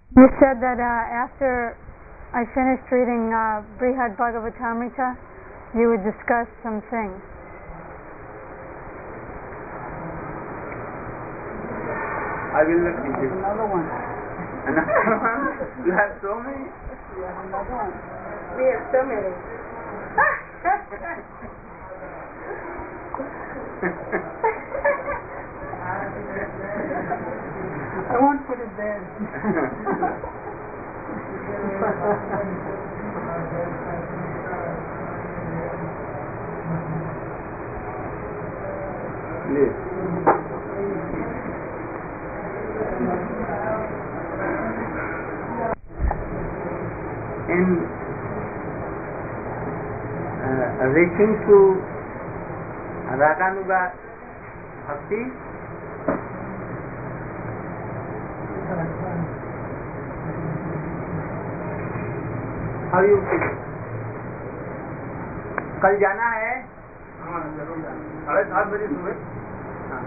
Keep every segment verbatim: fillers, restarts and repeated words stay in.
You said that uh, after I finished reading uh, Brihad Bhagavatamrita, you would discuss some things. I will not teach it. Another one. Another one? You have so many? We have another one. We have so many. I won't put it there. Please. In uh, reaching to Raganuga Bhakti, how you feel? कल जाना है? हाँ जरूर जाना। साढ़े सात बजे सुबह। हाँ।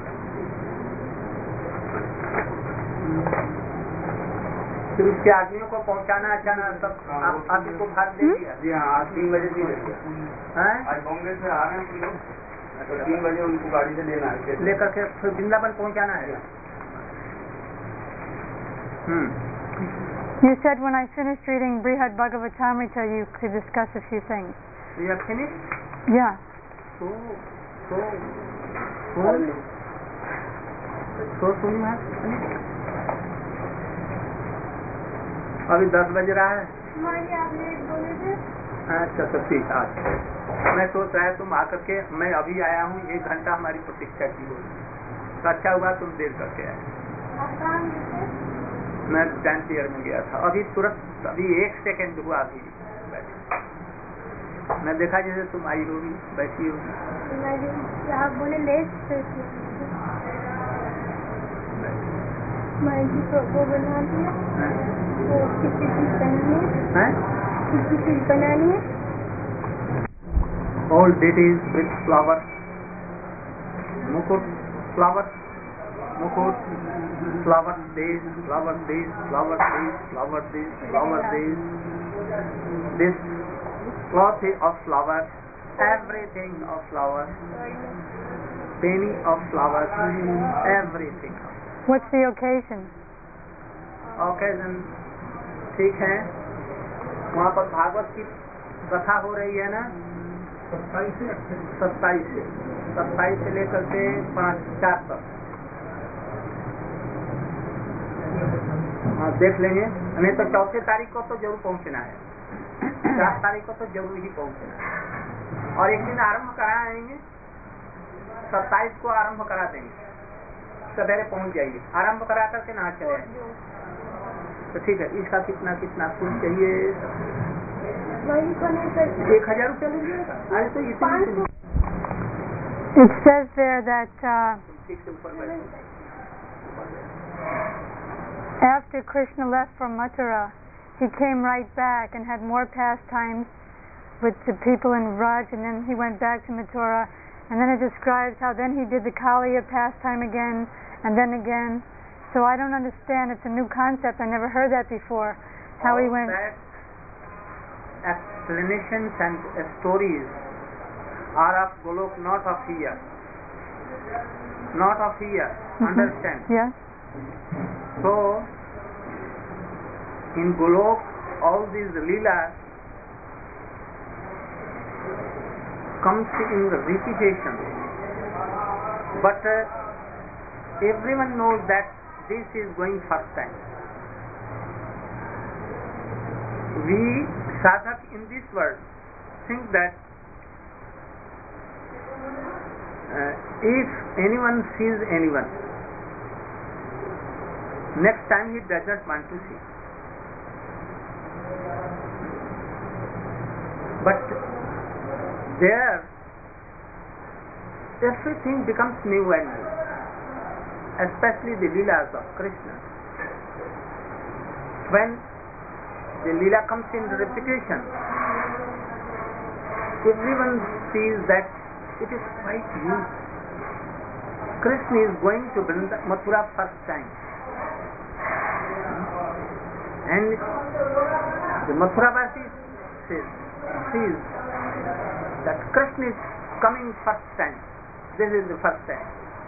फिर उसके आदमियों को पहुंचाना अचाना सब आप आप इसको भाग दे दिया? जी हाँ, आज तीन बजे दी गई। आज बॉम्बे से आ रहे हैं लोग, तो तीन बजे उनको गाड़ी से लेना है, लेकर के फिर वृंदावन पहुंचाना है। हम्म। You said when I finished reading Brihad Bhagavatamrita, you could discuss a few things. You have finished? Yeah. So, so, soon, so soon you have finished? अभी दस बज रहा है। अच्छा तो ठीक है। मैं सोच रहा है तुम आकर के, मैं अभी आया हूँ, एक घंटा हमारी प्रतीक्षा की होगी, तो अच्छा हुआ तुम देर करके आए। मैं डांसियर में गया था, अभी तुरंत अभी एक सेकंड हुआ अभी बैठे, मैं देखा जैसे तुम आई होगी, बैठी होगी। वो बना दिया, वो किसी चीज बनानी है, किसी चीज बनानी है। All deities with flowers, mukut flowers, mukut flower days, flower days, flower days, flower days, flower days. This cloth of flowers, everything of flowers, penny of flowers, everything. What's the occasion? Occasion ठीक है, वहाँ पर भागवत की कथा हो रही है ना, सत्ताईस से सत्ताईस से सत्ताईस से लेकर के पाँच चार तक। हाँ देख लेंगे, नहीं तो चौथे तारीख को तो जरूर पहुँचना है, चार तारीख को तो जरूर ही पहुँचना है, और एक दिन आरंभ करा देंगे, सत्ताईस को आरंभ करा देंगे, सवेरे पहुँच जाइए, आरंभ करा करके ना चले आएंगे। तो ठीक है, इसका कितना कितना फूल चाहिए? एक हजार रुपया लीजिएगा। अरे तो इतनी It says there that uh, after Krishna left from Mathura, he came right back and had more pastimes with the people in Vraj, and then he went back to Mathura, and then it describes how then he did the Kaliya pastime again, and then again. So I don't understand. It's a new concept. I never heard that before. How he went. That explanations and stories are of Golok, not of here. Not of here. Mm-hmm. Understand? Yes. So in Golok, all these leelas comes in the repetition, but uh, everyone knows that this is going first time. We sadhak in this world think that uh, if anyone sees anyone, next time he does not want to see. But there, everything becomes new and new, especially the Leelas of Krishna. When the Leela comes in repetition, everyone sees that it is quite new. Krishna is going to Mathura first time. And the Mathurabasi says, sees that Krishna is coming first time. This is the first time.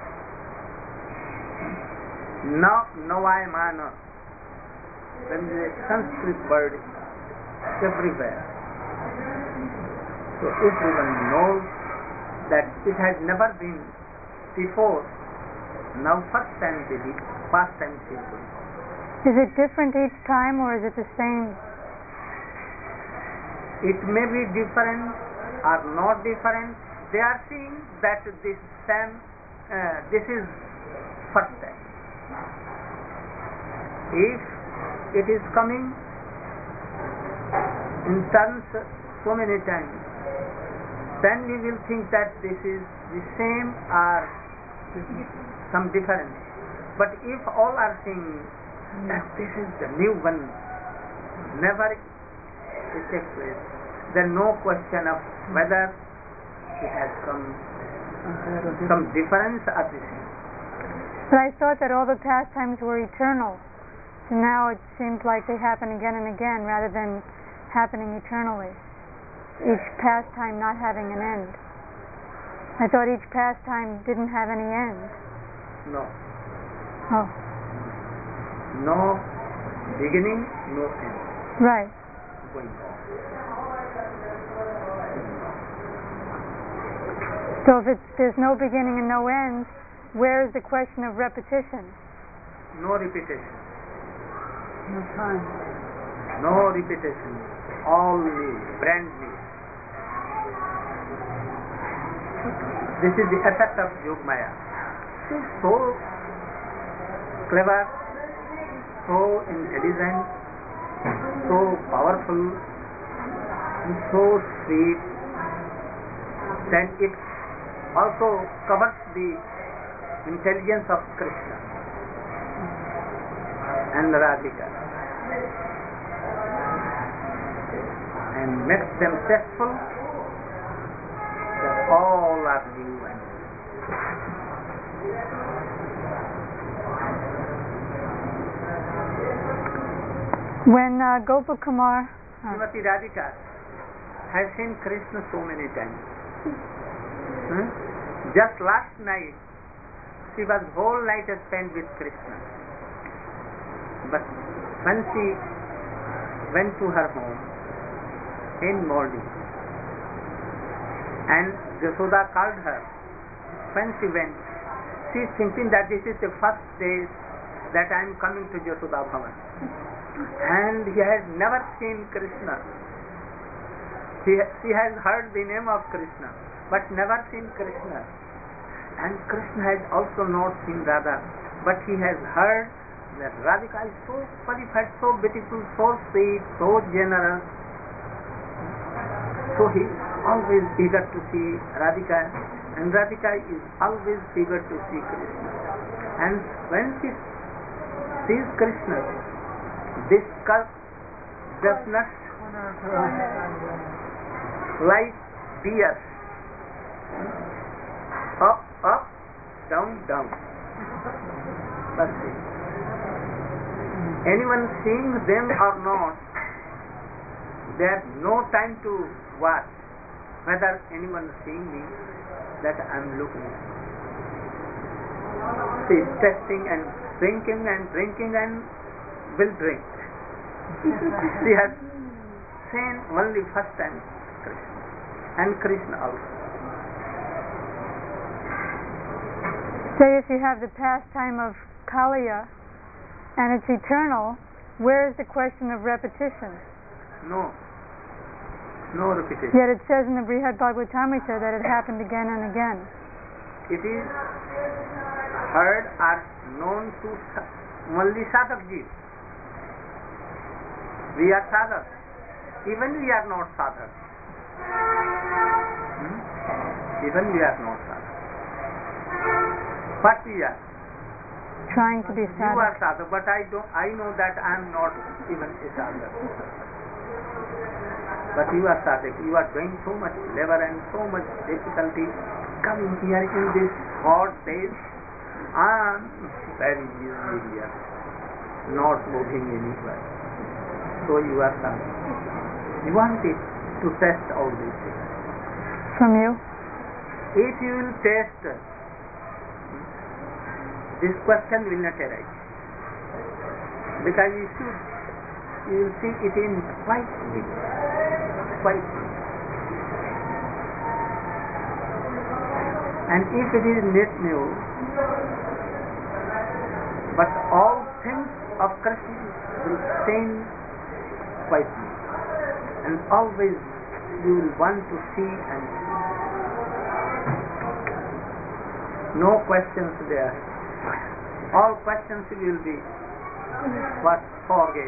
Now, Navayamana, when the Sanskrit word everywhere. So everyone knows that it has never been before. Now first time they did, past time is going. Is it different each time or is it the same? It may be different or not different. They are seeing that this time, uh, this is first time. If it is coming in turns so many times, then we will think that this is the same or some difference. But if all are saying that this is the new one, never it takes place, then no question of whether it has come some difference or the same. But I thought that all the pastimes were eternal. So now it seems like they happen again and again rather than happening eternally. Each pastime not having an end. I thought each pastime didn't have any end. No. Oh. No beginning, no end. Right. Going on. So if it's, there's no beginning and no end, where is the question of repetition? No repetition. No time. No repetition. All new, brand new. This is the effect of Yogmaya. She is so clever, so intelligent, so powerful, and so sweet that it also covers the intelligence of Krishna and Radhika and makes them testful that all are new and when uh, Gopakumar Srimati Radhika has seen Krishna so many times. Hmm? Just last night she was whole night spent with Krishna. But when she went to her home in morning and Yashoda called her, when she went, she is thinking that this is the first day that I am coming to Yashoda Bhavan. And he has never seen Krishna. He, she has heard the name of Krishna, but never seen Krishna. And Krishna has also not seen Radha, but he has heard that Radhika is so qualified, so beautiful, so sweet, so generous. So he is always eager to see Radhika, and Radhika is always eager to see Krishna. And when she sees Krishna, this curve does not like deer, up, up, down, down. That's it. Anyone seeing them or not, they have no time to watch whether anyone seeing me, that I am looking at. She is testing and drinking and drinking and will drink. She has seen only first time Krishna and Krishna also. Say if you have the pastime of Kaliya and it's eternal, where is the question of repetition? No. No repetition. Yet it says in the Brihad Bhagavatamrita that it happened again and again. It is heard or known to only sadhak-jis. We are sadhak. Even we are not sadhak. Hmm? Even we are not sadhak. But we are. Trying to be sadhak. You are sadhak, but I don't. I know that I am not even a sadhak. But you are sadhak. You are doing so much labor and so much difficulty coming here in this hot days. I am very easy here, not moving anywhere. so you are coming. You wanted to test all these things. From you? If you will test, this question will not arise. Because you should, you will see it in quite deep, quite deep. And if it is net new, but all things of Krishna will stand quite new. And always you will want to see and see. No questions there. All questions will be what forget.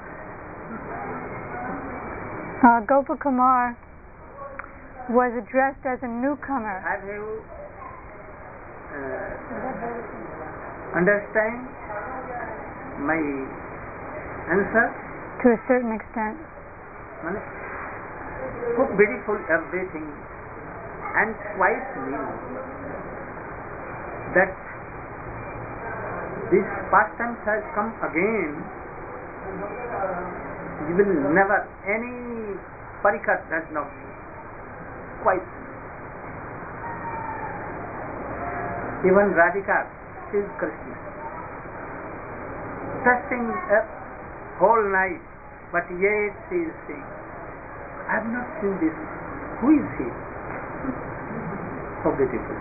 Uh, Gopakumar was addressed as a newcomer. Have you uh, understand my answer? To a certain extent. So beautiful everything, and quite new that this pastime has come again. You will never any parikat does not quite. Even Radhika is Krishna, testing a whole night, but yet she is saying, I have not seen this. Who is he? So beautiful.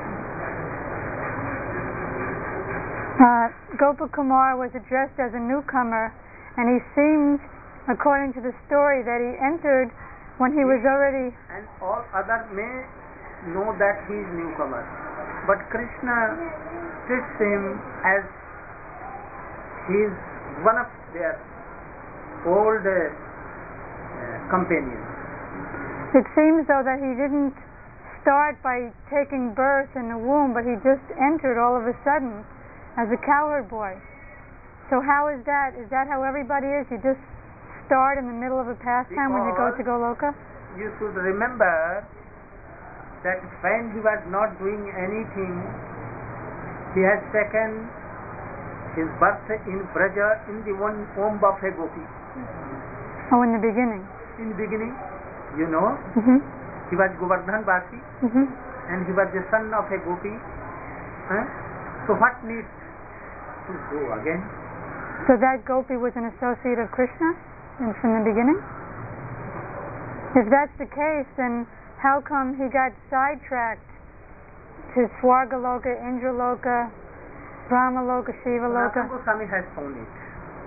Uh, Gopakumar was addressed as a newcomer, and he seems, according to the story, that he entered when he was already... And all other may know that he is newcomer. But Krishna treats him as he is one of their old uh, companions. It seems though that he didn't start by taking birth in the womb, but he just entered all of a sudden as a cowherd boy. So how is that? Is that how everybody is? You just start in the middle of a pastime when you go to Goloka? You should remember that when he was not doing anything, he has taken his birth in Braja in the one womb of a gopi. Oh, in the beginning. In the beginning, you know, mm-hmm. he was Govardhan Vasi, mm-hmm. and he was the son of a gopi. Huh? So what needs to go again? So that gopi was an associate of Krishna and from the beginning? If that's the case, then how come he got sidetracked to Swargaloka, Indraloka, Brahmaloka, Shivaloka? Sanatana Goswami has shown it.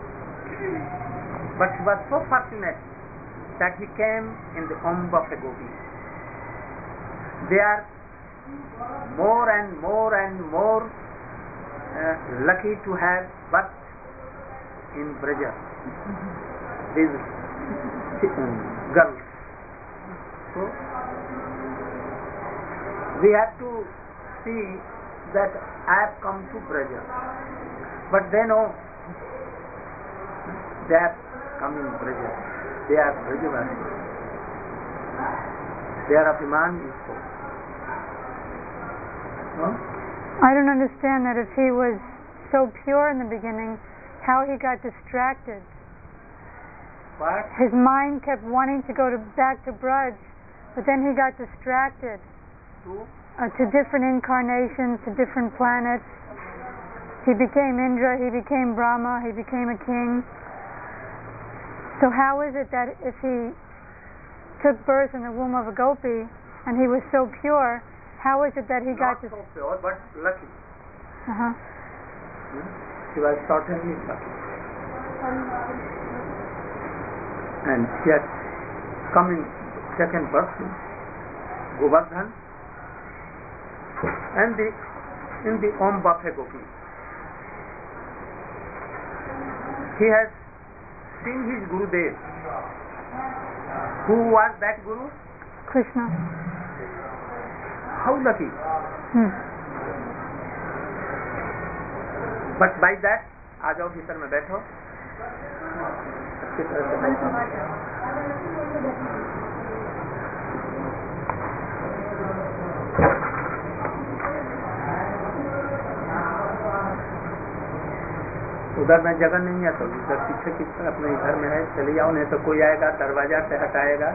But he was so fortunate that he came in the womb of a gopi. They are more and more and more uh, lucky to have birth in Braja. These girls. So we have to see that I have come to Braja. But they know they have come in Braja. They are Brajavasi. Their Abhiman is so. No? I don't understand that if he was so pure in the beginning, how he got distracted. What? His mind kept wanting to go to, back to Braj, but then he got distracted To? uh, to different incarnations, to different planets. He became Indra, he became Brahma, he became a king. So how is it that if he took birth in the womb of a gopi and he was so pure, how is it that he Not got to... so pure, but lucky. Uh-huh. Hmm? He was certainly lucky. And he had come in second birth, Govardhan, and the, in the Om Baphe Gopi. He has seen his Gurudev. Who was that Guru? Krishna. How lucky. Hmm. But by that, आ जाओ भीतर में बैठो, अच्छी तरह से बैठो. उधर में जगह नहीं है तो इधर पीछे की अपने घर में है, चले जाओ, नहीं तो कोई आएगा दरवाजा से हटाएगा।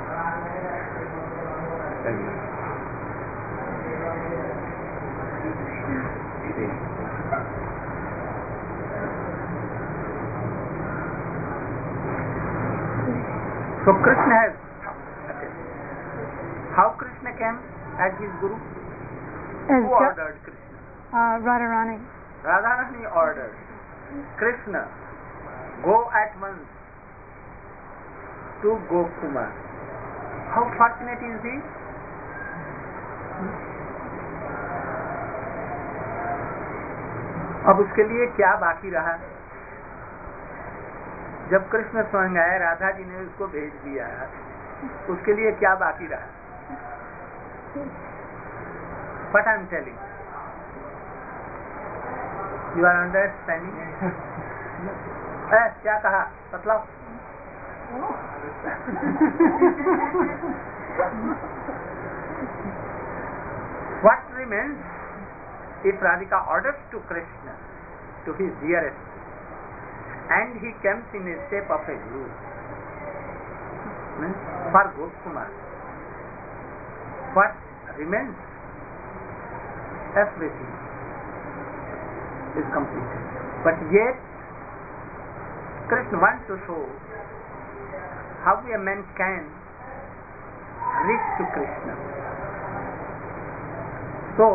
So Krishna has, okay. How Krishna came as his guru? As Who Jo- ordered Krishna? uh, Radharani. Radharani ordered Krishna, go at once to Gokuma. How fortunate is he? अब उसके लिए क्या बाकी रहा? जब कृष्ण स्वयं आए, राधा जी ने उसको भेज दिया, उसके लिए क्या बाकी रहा? What I am telling, you are understanding? eh, क्या कहा? बतलाओ। What remains if Radhika orders to Krishna, to his dearest, and he comes in a shape of a guru for Gokuma? What remains? Everything is completed. But yet, Krishna wants to show how a man can reach to Krishna. So,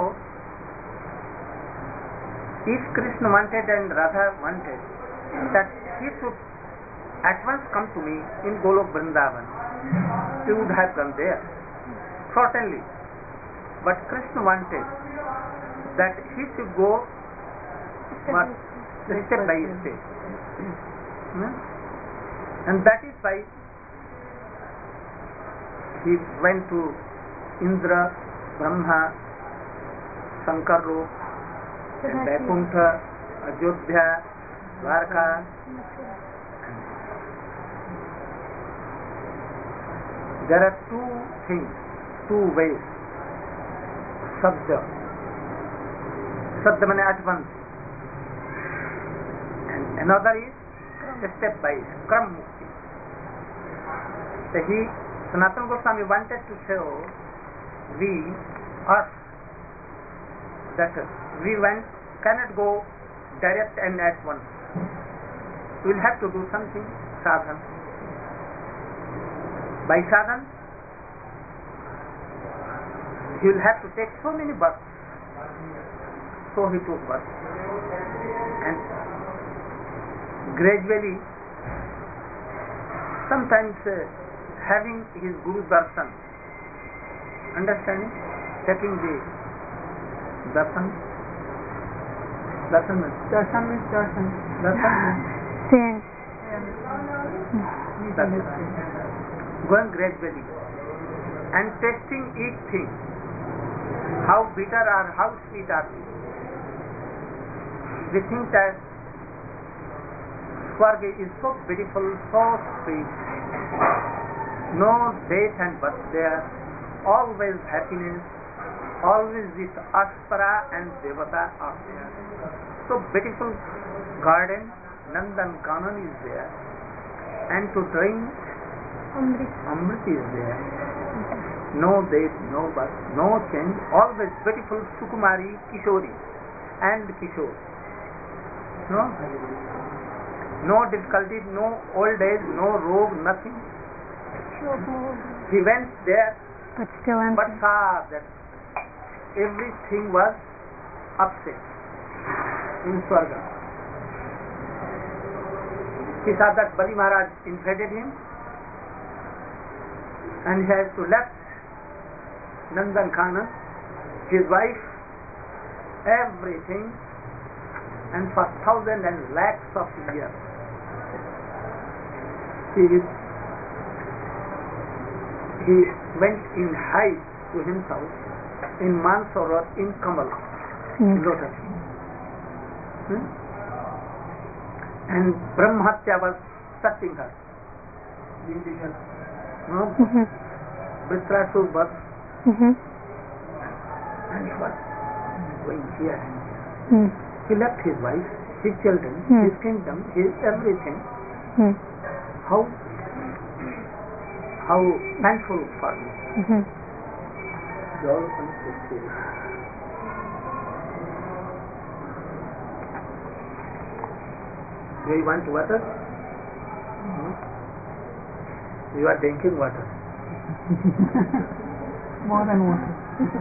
if Krishna wanted and Radha wanted that he should at once come to me in Golok Vrindavan, he would have come there, certainly. But Krishna wanted that he should go but step by step. Hmm? And that is why he went to Indra, Brahma, Shankar Lok, and Vaikuntha, Ajodhya, Dwarka. There are two things, two ways. Sabda. Sabda means at once. And another is step by step, Kram Mukti. So he, Sanatana Goswami wanted to show we, us, that we went, cannot go direct and at once. We will have to do something, sadhan. By sadhan, he will have to take so many births. So he took birth. And gradually, sometimes uh, having his Guru Darshan, understanding, taking the Darshan, Darshan means Darshan means darshan. Darshan means Seeing. darshan. Going gradually and tasting each thing, how bitter or how sweet are they. We think that Swarga is so beautiful, so sweet, no death and birth there, always happiness, always with Aspara and Devata are there. So beautiful garden, Nandan Kanan is there, and to drink Amrit. Amrit is there. No death, no birth, no change, always beautiful Sukumari, Kishori and Kishore. No? No difficulty, no old age, no rogue, nothing. He went there, But still empty. but saw that everything was upset in Swarga. He saw that Bali Maharaj invaded him and he has to left Nandan Khana, his wife, everything, and for thousands and lakhs of years he is, he went in hide to himself in Mansarovar in Kamal, Mm. lotus. Hmm? And Brahmatya was touching her. No? Mm-hmm. Vritrasur was, Mm-hmm. and he was going here and there. Mm. He left his wife his children, Hmm. his kingdom, his everything. Hmm. How how painful for me. Mm-hmm. All unnecessary. Do you want water? Hmm? You are drinking water. More than water.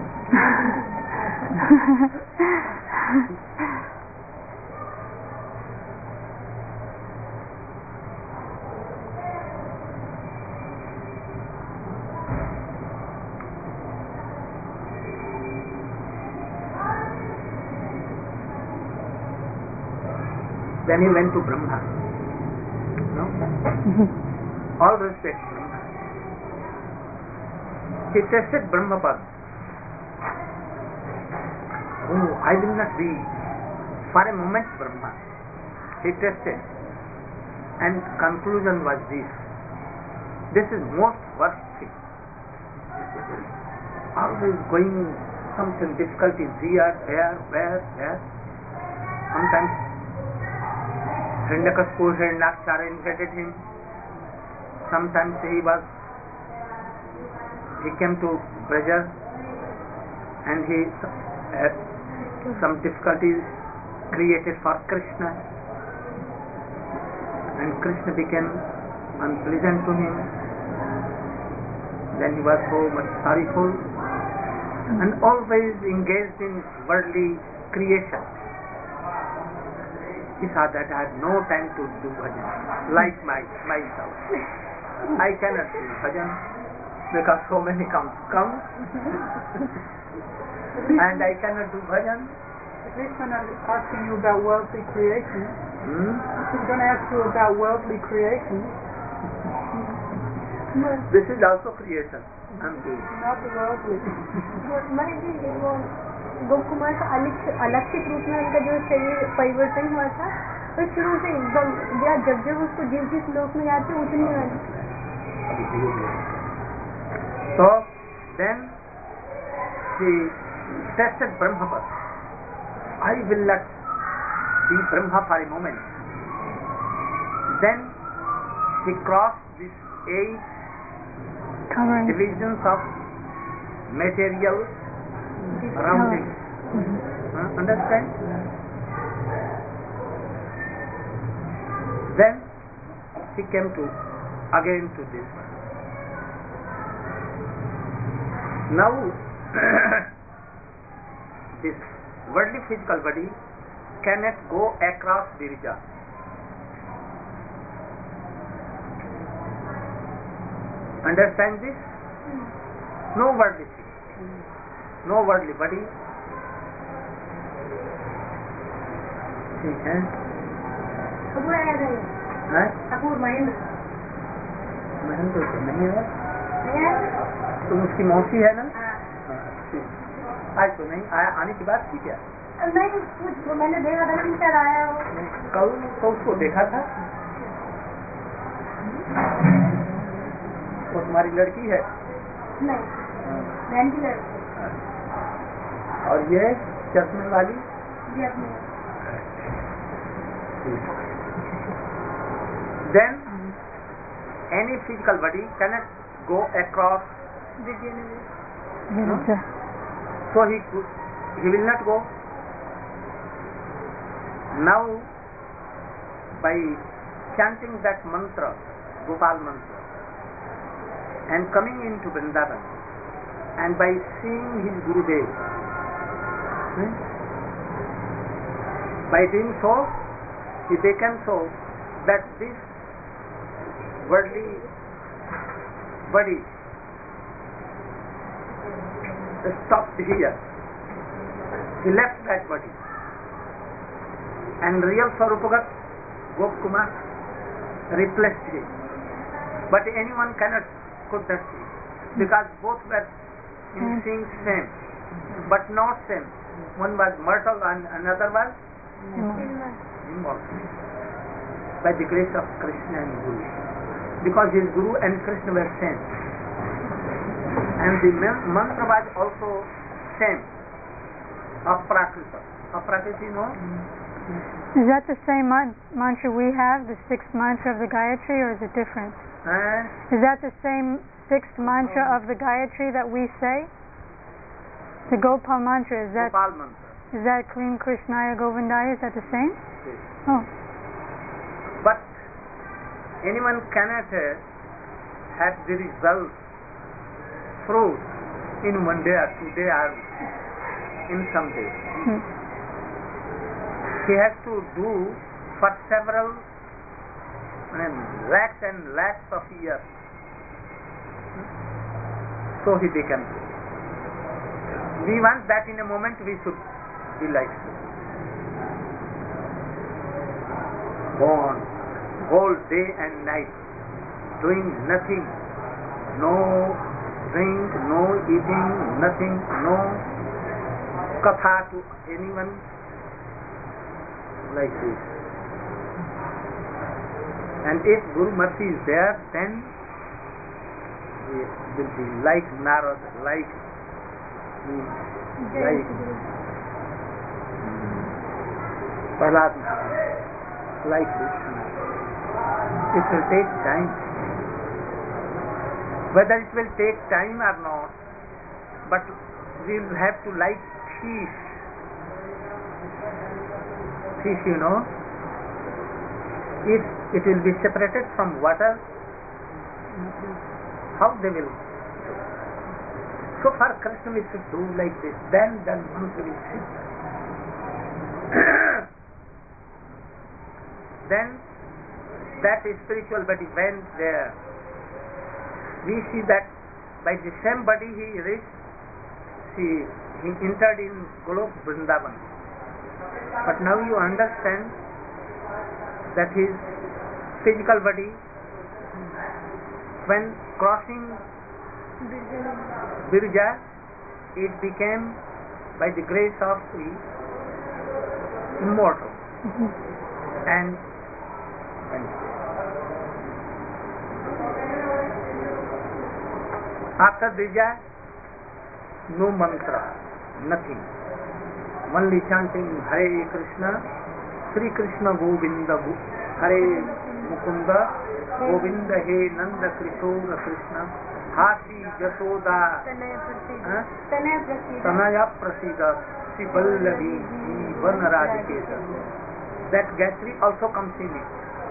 Then he went to Brahma. No? All respect Brahma. He tested Brahmapada. Oh, I will not be for a moment Brahma. He tested. And conclusion was this. This is most worst thing. Always going something difficulties here, there, where, there. Sometimes Hiranyakashipu, Hiranyakshara invaded him. Sometimes he was, he came to Braja and he had some difficulties created for Krishna, and Krishna became unpleasant to him. Then he was so much sorrowful and always engaged in worldly creation. He saw that I have no time to do bhajan, like my myself. I cannot do bhajan because so many comes come, and I cannot do bhajan. Krishna is asking you about worldly creation. Hmm? He's going to ask you about worldly creation. This is also creation. I'm doing. Not the worldly. गोप कुमार का अलक्षित रूप में उनका जो शरीर परिवर्तन हुआ था तो शुरू से एकदम या जब जब उसको जिस जिस लोक में जाते उतनी वाली. So then he tested Brahmapada. I will not be Brahma for a moment. Then he crossed these eight Covering. divisions of material around him. Mm-hmm. Uh, understand? Then he came to again to this one. Now this worldly physical body cannot go across Dirija. Understand this? No worldly thing. No worldly body. ठीक है? कपूर आया था ये. हैं? कपूर महेंद्र. महेंद्र तो नहीं है. नहीं आया? तुम उसकी मौसी है ना? हाँ. हाँ, ठीक. आज तो नहीं आया. आने की बात की क्या? नहीं कुछ मैंने देखा था कि शायद आया हो. कल तो उसको देखा था. वो तुम्हारी लड़की है? नहीं. बहन की लड़की. और ये चश्मे वाली? जी अपने. Then any physical body cannot go across. No? So he could, he will not go. Now by chanting that mantra, Gopal mantra, and coming into Vrindavan, and by seeing his Gurudev, hmm? by doing so, he became so that this worldly body stopped here. He left that body. And real Swarupagat, Gop Kumar, replaced him. But anyone cannot could not see, because both were in seeing same, but not same. One was mortal and another was immortal. By the grace of Krishna and Guru. Because his Guru and Krishna were same. And the mantra was also same. Aprakrita. Aprakrita, you know? Is that the same man- mantra we have, the sixth mantra of the Gayatri, or is it different? Uh, Is that the same sixth mantra of the Gayatri that we say? The Gopal mantra, is that Gopal mantra. is that Klim Krishnaya Govindaya, is that the same? Yes. Oh. But anyone cannot uh, have the result, fruit in one day or two day or in some day. Hmm. He has to do for several I mean, lakhs and lakhs of years. So he becomes. We want that in a moment we should be like born whole day and night doing nothing, no drink, no eating, nothing, no katha to anyone, like this. And if Guru Mercy is there, then we will be like Narad, like like Prahlad, like this. It will take time. Whether it will take time or not, but we will have to like fish. Fish, you know, if it will be separated from water, how they will? So for Krishna we should do like this, then then mantra will sit. Then that spiritual body went there. We see that by the same body he reached, see, he entered in Golok Vrindavan. But now you understand that his physical body, when crossing Birja, it became by the grace of the immortal. Mm-hmm. And and after Birja, no mantra, nothing. Only chanting Hare Krishna, Sri Krishna Govinda, Hare Mukunda, Govinda He Nanda Krishna Krishna, Hasi Jasoda, Tanaya Prasida, Sri Vallavi, Jivan Radhiketa. That Gayatri also comes in it.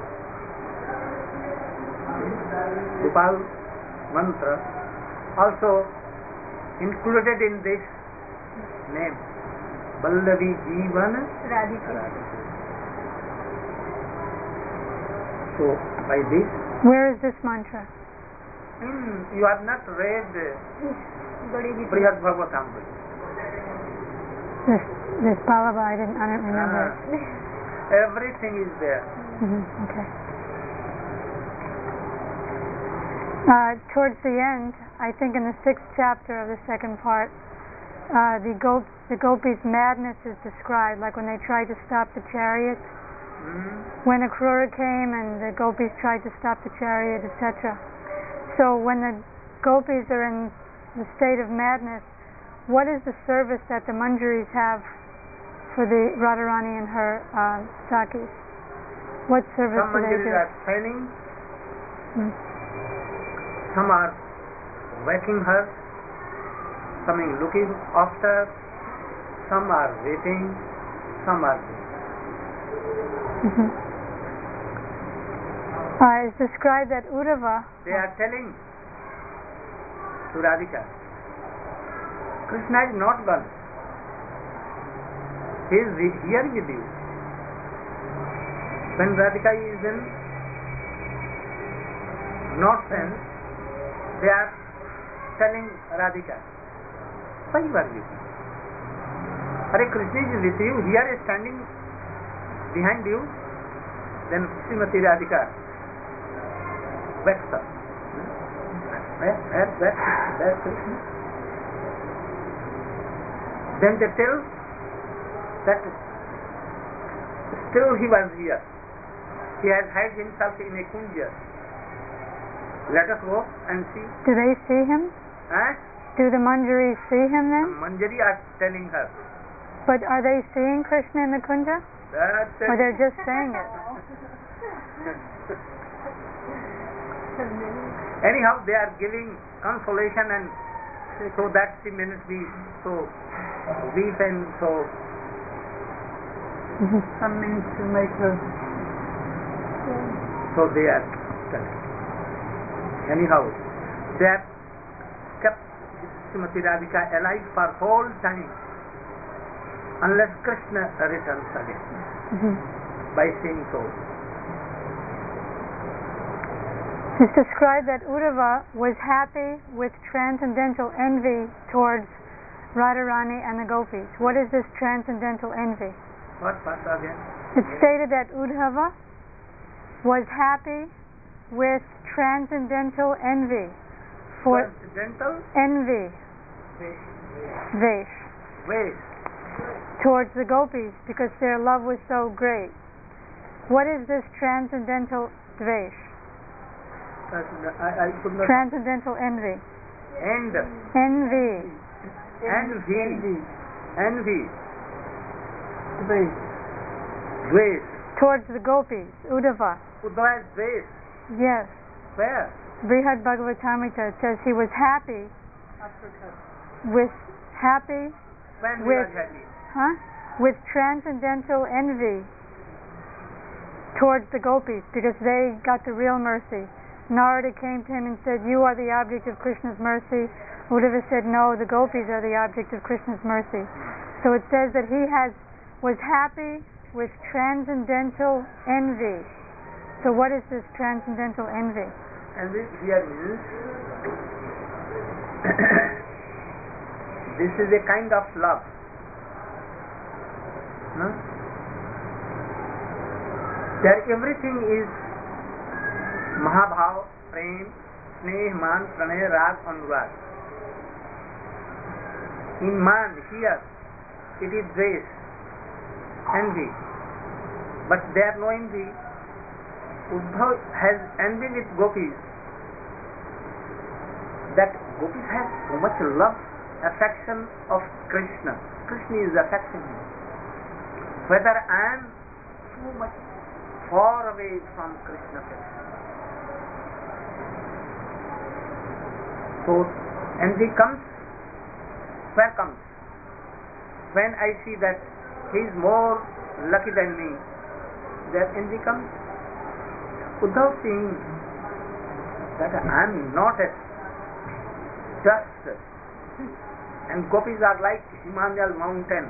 Gopal mantra also included in this name. Vallavi Jivan Radhiketa. So by this, where is this mantra? Hmm, you have not read Brihad Bhagavatam. This this Palava, I didn't I don't remember. Ah, everything is there. Mm-hmm. Okay. Uh, towards the end, I think in the sixth chapter of the second part, uh, the gop the gopis' madness is described, like when they tried to stop the chariot. Mm-hmm. When Akrura came and the gopis tried to stop the chariot, et cetera. So when the gopis are in the state of madness, what is the service that the Manjaris have for the Radharani and her uh, Sakis? What service Some do they Manjaris do? are training, Hmm. some are waking her, some are looking after, some are waiting, some are Mm-hmm. Uh, it's described that Uddhava. They are telling to Radhika, Krishna is not gone. He is here with you. When Radhika is in not sense, they are telling Radhika, why you are with you? Hare Krishna is with you, here is standing behind you. Then Srimati Radhika wakes up. Where, where, where, where Krishna? Then they tell that still he was here. He has hid himself in a kunja. Let us go and see. Do they see him? Huh? Do the Manjaris see him then? Manjari are telling her. But are they seeing Krishna in the kunja? That's it. Or they're just saying it. Anyhow, they are giving consolation, and so that she may not be so weak and so. Some means to make her. So they are telling. Anyhow, they have kept Srimati Radhika alive for whole time, unless Krishna returns again. Mm-hmm. By saying so. It's described that Uddhava was happy with transcendental envy towards Radharani and the gopis. What is this transcendental envy? What part again? It's stated that Uddhava was happy with transcendental envy for Transcendental envy, Vesh, ways. towards the gopis because their love was so great. What is this transcendental dvesh? I, I could not. Transcendental envy. And Envy. envy. Envy. Dvesh. Dvesh. Towards the gopis, Uddhava. Uddhava is dvesh. Yes. Where? Brihad Bhagavatamrita says he was happy with happy When with we are happy. huh? with transcendental envy towards the gopis because they got the real mercy. Narada came to him and said, "You are the object of Krishna's mercy." Uddhava said, "No, the gopis are the object of Krishna's mercy." So it says that he has was happy with transcendental envy. So what is this transcendental envy? Envy here means this is a kind of love. No? There everything is Mahabhav, Prem, Sneh, Man, Pranay, Rag, Anurag. In man, here, it is Dvesh, envy. But there no envy. Uddhav has envy with gopis. That gopis have so much love, affection of Krishna. Krishna is affecting him. Whether I am so much far away from Krishna. So envy comes, where comes? When I see that he is more lucky than me, that envy comes. Without seeing that I am not as just, and gopis are like Himalaya mountain.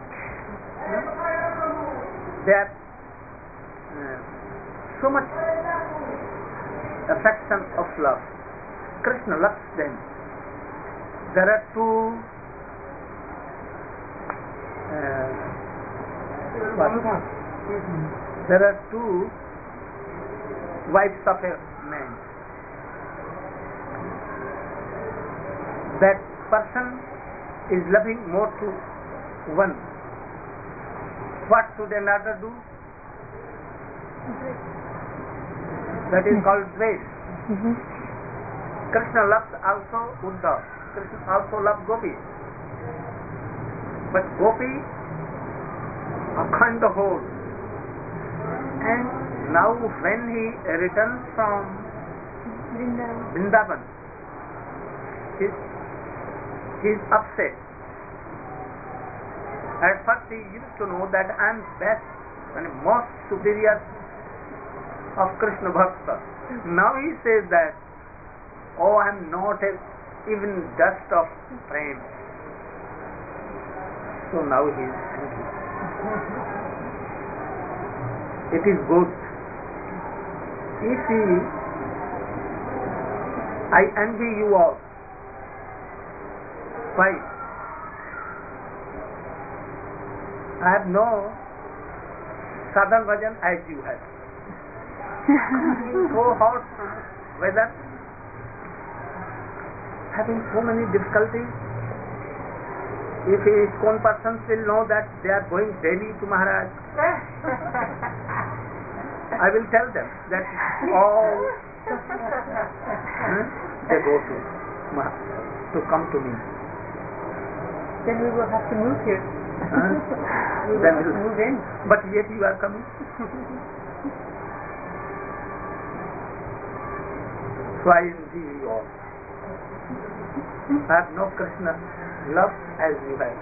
They have uh, so much affection of love. Krishna loves them. There are two uh, what? There are two wives of a man. That person is loving more to one. What should another do? That is called dvesh. Mm-hmm. Krishna loves also Uddhav. Krishna also loves Gopi. But Gopi upon the whole. And now when he returns from Vrindavan, he, he is upset. At first he used to know that I am best and most superior of Krishna Bhakta. Now he says that, oh, I am not a, even dust of prem. So now he is angry. It is good. If he, I envy you all. Why? I have no sadhan bhajan as you have. So hot weather, having so many difficulties. If ISKCON persons will know that they are going daily to Maharaj, I will tell them that all hmm, they go to Maharaj, to come to me. Then we will have to move here. Huh? Then we'll move in. But yet you are coming. So I envy you all. I have no Krishna love as you have.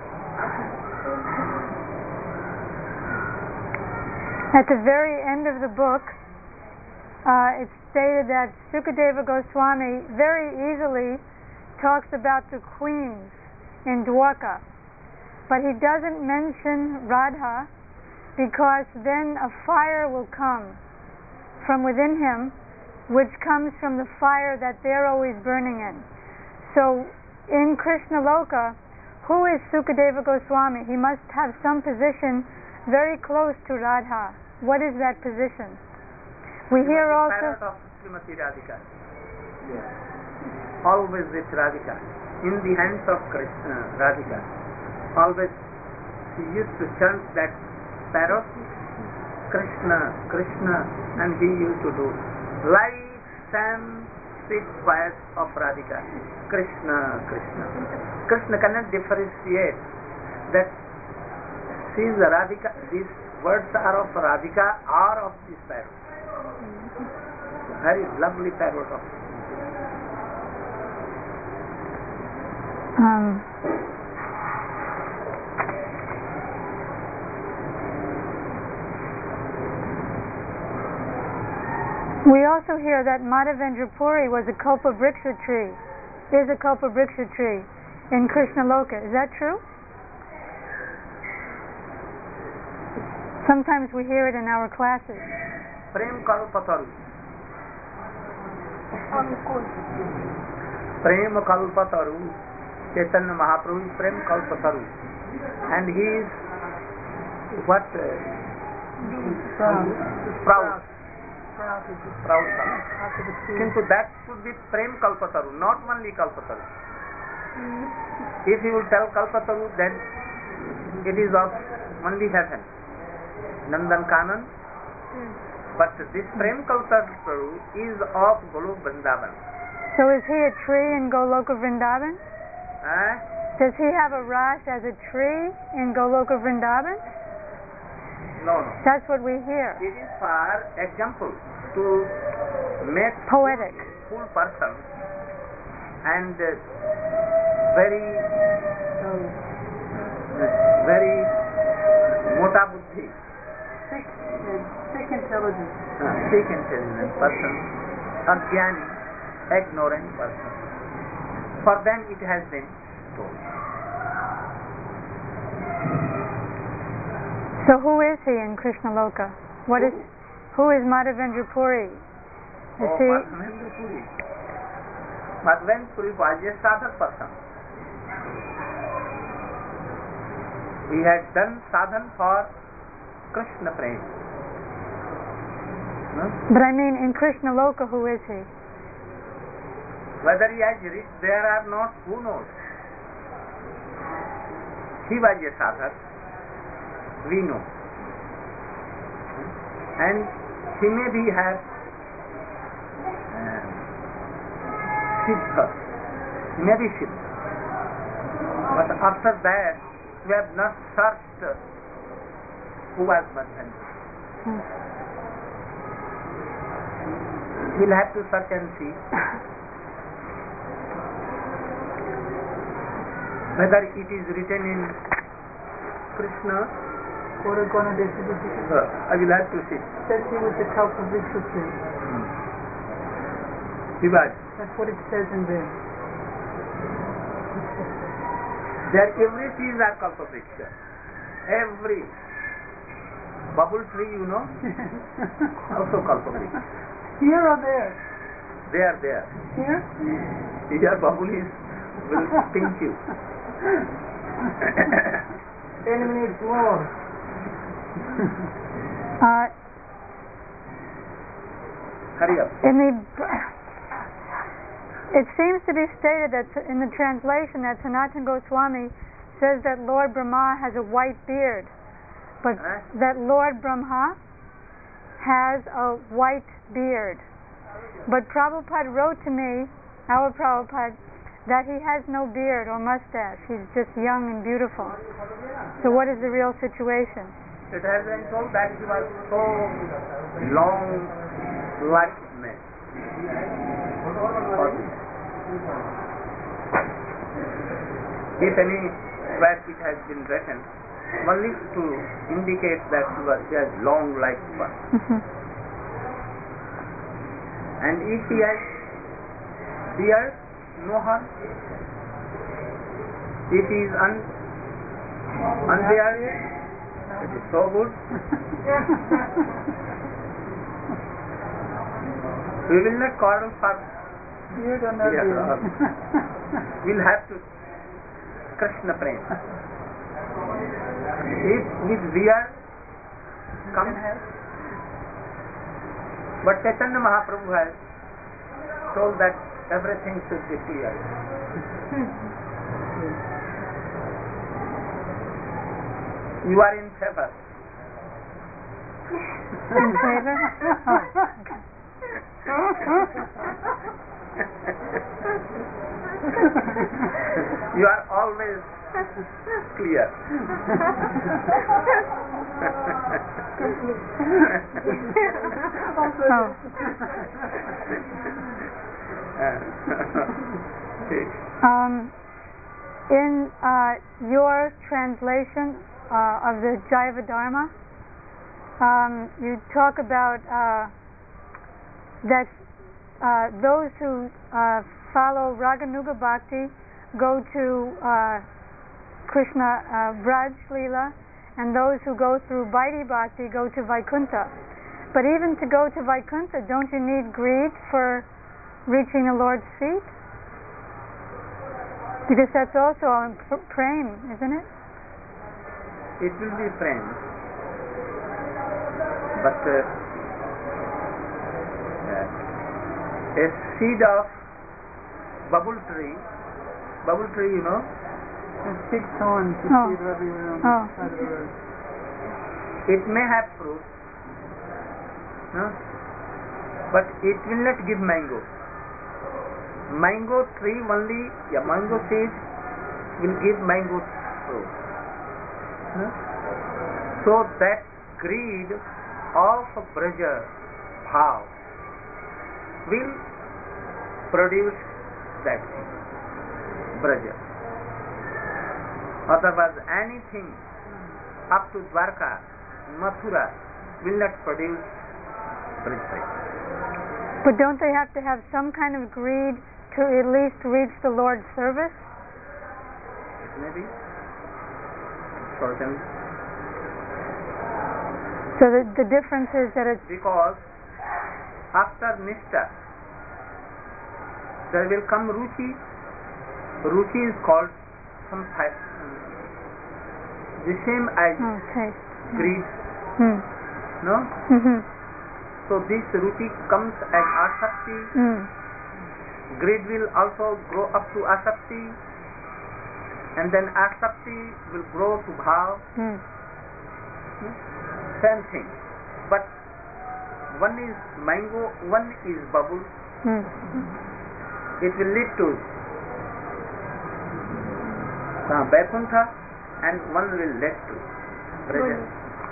At the very end of the book, uh, it's stated that Sukadeva Goswami very easily talks about the queens in Dwarka, but he doesn't mention Radha because then a fire will come from within him, which comes from the fire that they're always burning in. So in Krishna Loka, who is Sukadeva Goswami? He must have some position very close to Radha. What is that position? We hear also of Srimati Radhika. Yes. Always with Radhika. In the hands of Krishna, Radhika. Always she used to chant that parrot, Krishna, Krishna, and he used to do light, same, sweet voice of Radhika. Krishna, Krishna. Krishna cannot differentiate that she is Radhika, these words are of Radhika or of this parrot. Very lovely parrot of um, we also hear that Madhavendra Puri was a Kalpavriksha tree, is a Kalpavriksha tree in Krishna Loka. Is that true? Sometimes we hear it in our classes. Prem Kalpataru. Prem Kalpataru. Chaitanya Mahaprabhu is Prem Kalpataru. And he is what? Uh, Proud. Proud. Proud is the Proud. after the tree. Kintu that should be Prem Kalpataru, not only Kalpataru. If you will tell Kalpataru, then it is of only heaven. Nandan Kanan. But this Prem Kalpataru is of Golok Vrindavan. So is he a tree in Goloka Vrindavan? Eh? Does he have a Rash as a tree in Goloka Vrindavan? No, no. That's what we hear. It is for example to make Poetic. full person and uh, very uh, very mota buddhi, Thick, uh, thick intelligence. uh, thick intelligent person, or jnani, ignorant person. For them it has been told. So who is he in Krishna Loka? What is who is Madhavendra Puri? Is Oh, he Madhavendra Puri. Madhavendra Puri was a sadhak person. He had done sadhan for Krishna Prem. No? But I mean in Krishna Loka, who is he? Whether he has reached there or not, who knows? He was a sadhak, we know. And he may be have uh, Siddha, he may be Siddha. But after that, we have not searched who was Madhavendra. Hmm. We'll have to search and see whether it is written in Krishna. Koragona Desiviti Uh, I will have to see. says he was the Kalpavriksha tree. He was. That's what it says in there. There every trees are Kalpavriksha. Every bubble tree, you know, also Kalpavriksha. Here or there? They are there. Here? Here bubble is will pinch you. Ten minutes more. Uh, Hurry up. in the it seems to be stated that in the translation that Sanatana Goswami says that Lord Brahma has a white beard, but Huh? that Lord Brahma has a white beard. But Prabhupada wrote to me, our Prabhupada, that he has no beard or mustache. He's just young and beautiful. So what is the real situation? It has been told that he was so long life man. If any where it has been written, only to indicate that he was he has long life. Mm-hmm. And if he has beard, no harm. If he is un unbearded, it is so good. We will not quarrel for You don't know. yeah, we'll have to Krishna prem. If with beard comes, but Chaitanya Mahaprabhu has told that everything should be clear. You are in favor. In favor? You are always clear. Oh. Um, in uh, your translation uh, of the Jaiva Dharma, um, you talk about uh, that uh, those who uh, follow Raganuga Bhakti go to uh, Krishna uh, Braj Leela, and those who go through Vaidhi Bhakti go to Vaikuntha. But even to go to Vaikuntha, don't you need greed for reaching the Lord's feet? Because that's also on prem, isn't it? It will be prem, but uh, uh, a seed of bubble tree, bubble tree, you know. Six thorns. Oh. Oh. It may have fruit, no? But it will not give mango. Mango tree only, yeah, mango seed will give mango fruit. No? So that greed of Braja bhav will produce that thing, Braja. Otherwise, anything up to Dwarka, Mathura will not produce Braja. But don't they have to have some kind of greed to at least reach the Lord's service? It may be. Certainly. So the, the difference is that it's... Because after Nishta, there will come Ruchi. Ruchi is called some type, the same as oh, taste. greed. Hmm. No? Mm-hmm. So this Ruchi comes as Asakti. Mm. Greed will also grow up to Asakti, and then Asakti will grow to Bhav. Mm. Same thing. But one is mango, one is bubble. Mm. It will lead to uh, Vaikuntha, and one will lead to present.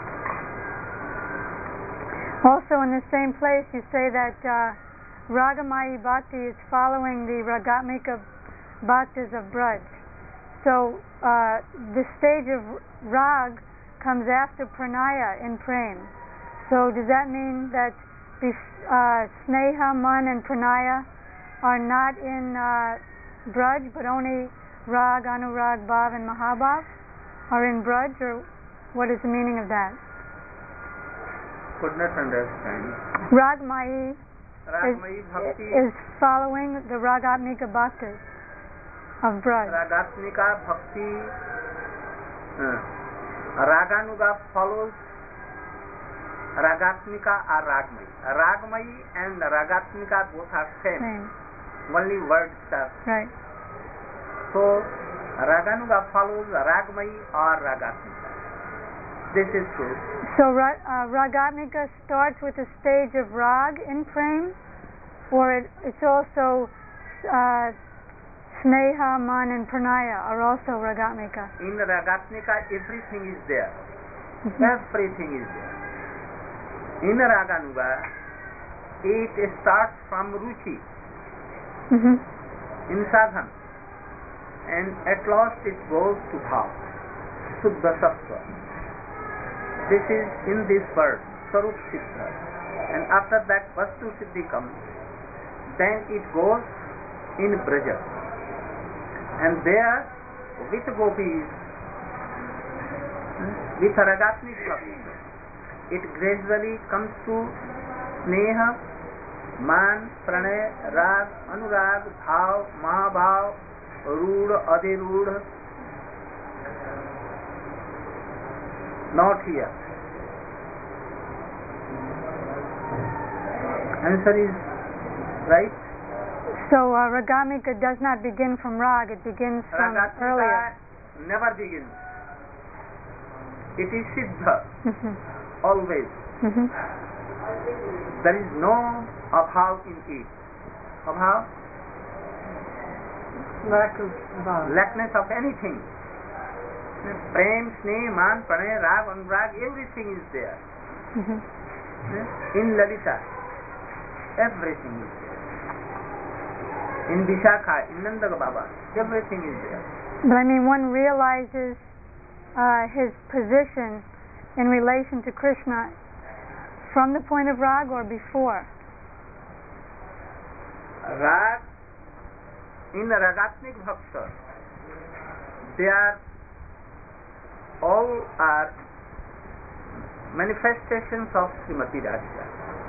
Also in the same place you say that uh, Ragamayi Bhakti is following the Ragatmika Bhaktis of Braj. So uh, the stage of Rag comes after Pranaya in Prem. So does that mean that uh, Sneha, Man and Pranaya are not in uh, Braj, but only Rag, Anurag, Bhav and Mahabhav are in Braj, or what is the meaning of that? Could not understand. Ragmayi Ragmayi is, Bhakti is following the Ragatmika Bhaktis of Braj. Ragatmika Bhakti uh, Raganuga follows Ragatmika or Ragmayi. Ragmayi and Ragatmika both are same. Same. Only words are. Right. So Raganuga follows Ragmayi or Ragatmika. This is true. So uh, Ragatmika starts with the stage of Rag in Prem, or it, it's also uh, Sneha, Man, and Pranaya are also Ragatmika. In Ragatmika, everything is there. Mm-hmm. Everything is there. In Raganuga, it starts from Ruchi, Mm-hmm. in sadhan, and at last it goes to bhav, Suddha Sattva. This is in this word, Sarup Siddha. And after that Vastu Siddhi comes, then it goes in Braja. And there, with gopis, with Ragatmik bhakti, it gradually comes to Sneha, Man, Pranay, Rag, Anurag, Bhav, Mahabhav, Rud, Adirud. Not here. Answer is right. So uh, Ragamika does not begin from Rag, it begins from earlier. Ragatmika never begins. It is Siddha, Mm-hmm. always. Mm-hmm. There is no abhav in it. Abhav? Lack of love. Lackness of anything. Prem, Sneh, Man, Pranay, Rag, Anurag, everything is there. Mm-hmm. In Lalita, everything is there. In Vishakha, in Nandaga Baba, everything is there. But I mean, one realizes uh, his position in relation to Krishna from the point of Rag or before? Rag, in Ragatmik Bhakta, they are all are manifestations of Srimati Radhika.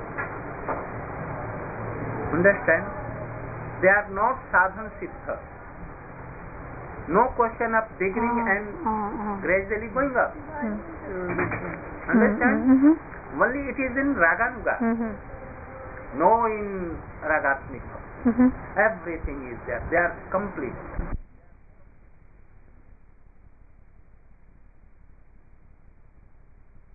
Understand? They are not sadhan siddha. No question of beginning Oh, and oh, oh. gradually going up. Mm. Understand? Mm-hmm. Only it is in Raganuga, Mm-hmm. no in Ragatmik. Mm-hmm. Everything is there. They are complete.